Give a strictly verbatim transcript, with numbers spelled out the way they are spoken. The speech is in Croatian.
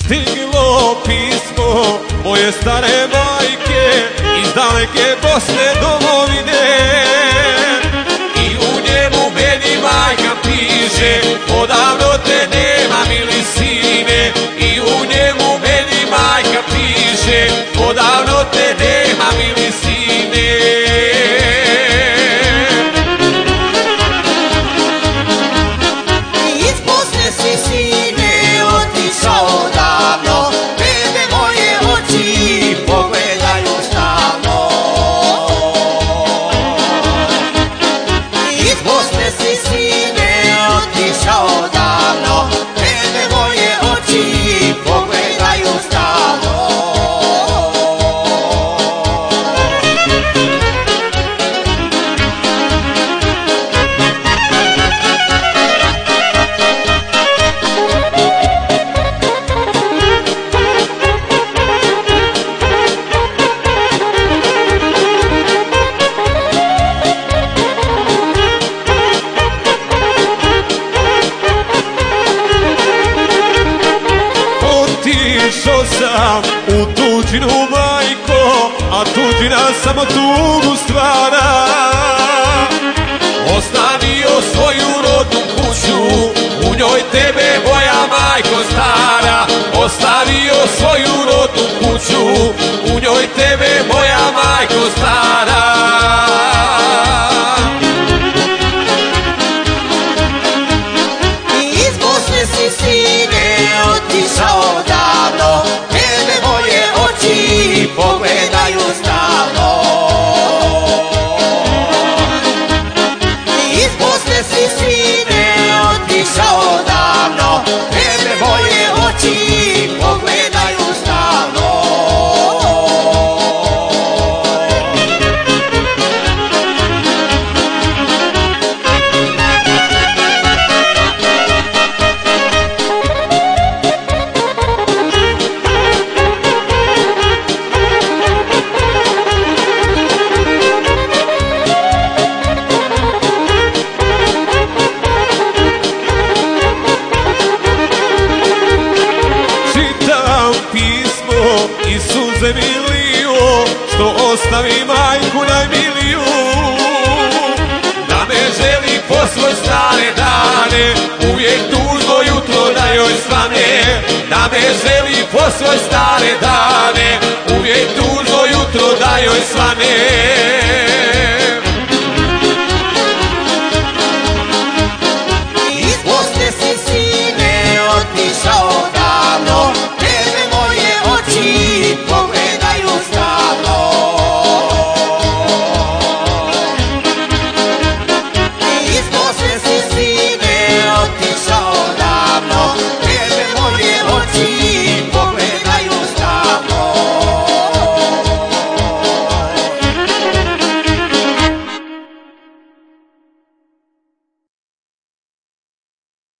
Stiglo pismo moje stare majke iz daleke Bosne domovine, i u njemu meni majka piše: odavno te nema, mili sine. I u njemu meni majka piše: odavno te nema, mili sine. Iz Bosne si, sine, otišao davno, bebe moje oči pogledaju stalno. Iz Bosne si, sine, otišao davno, bebe moje oči pogledaju stalno. Otišao sam u tuđinu, majko, a tuđina samo tugu stvara. Ostavio svoju rodnu kuću, u njoj tebe moja majko stara. Ostavio svoju rodnu kuću, u njoj tebe moja majko stara. Iz Bosne si, sine, otišao davno, bebe moje oči pogledaju stalno. Iz Bosne si, sine, otišao davno, bebe moje oči pogledaju stalno. Čitam pismo i suze mi liju, što ostavi majku najmiliju. Da me želi po svoj stare dane, uvijek tužno jutro da joj svane. Da me želi po svoj stare dane, uvijek tužno jutro da joj svane.